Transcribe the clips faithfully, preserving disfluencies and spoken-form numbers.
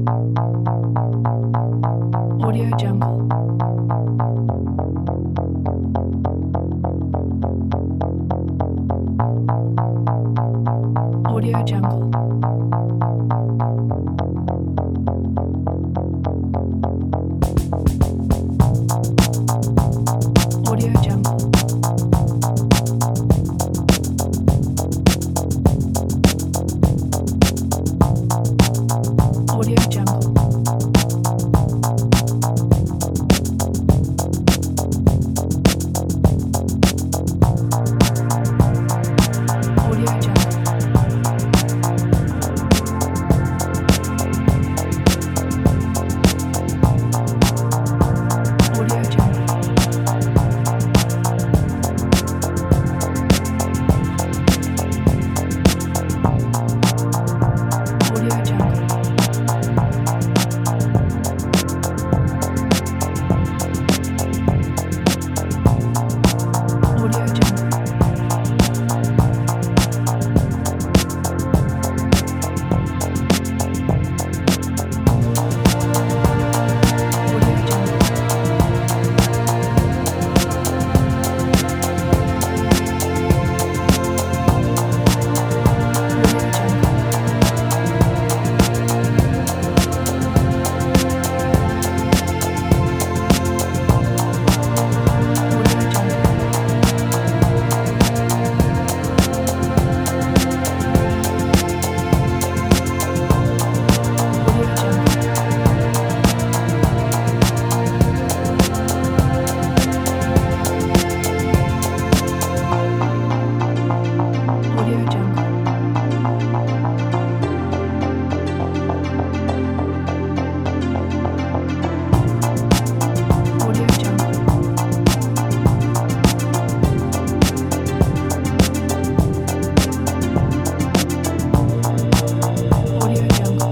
Audio Jungle. Audio Jungle. Audio Jungle. Audio Jungle. Audio Jungle. Audio Jungle. Audio Jungle. Audio Jungle. Audio Jungle. Audio Jungle. Audio Jungle. Audio Jungle. Audio Jungle. Audio Jungle. Audio Jungle.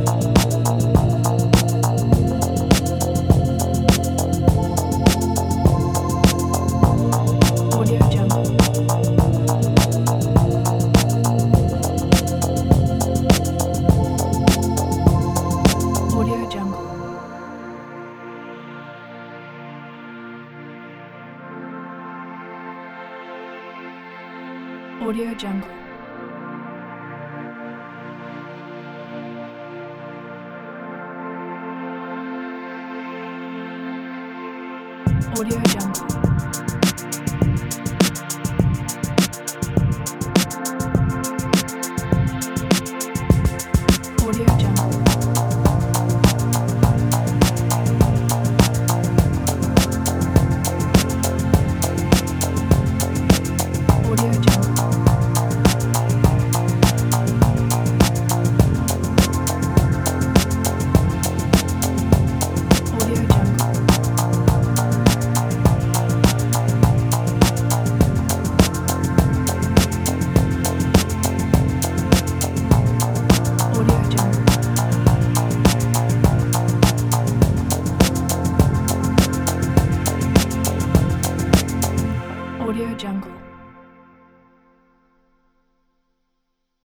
Audio Jungle. Audio Jungle. Audio Jungle. Audio Jungle.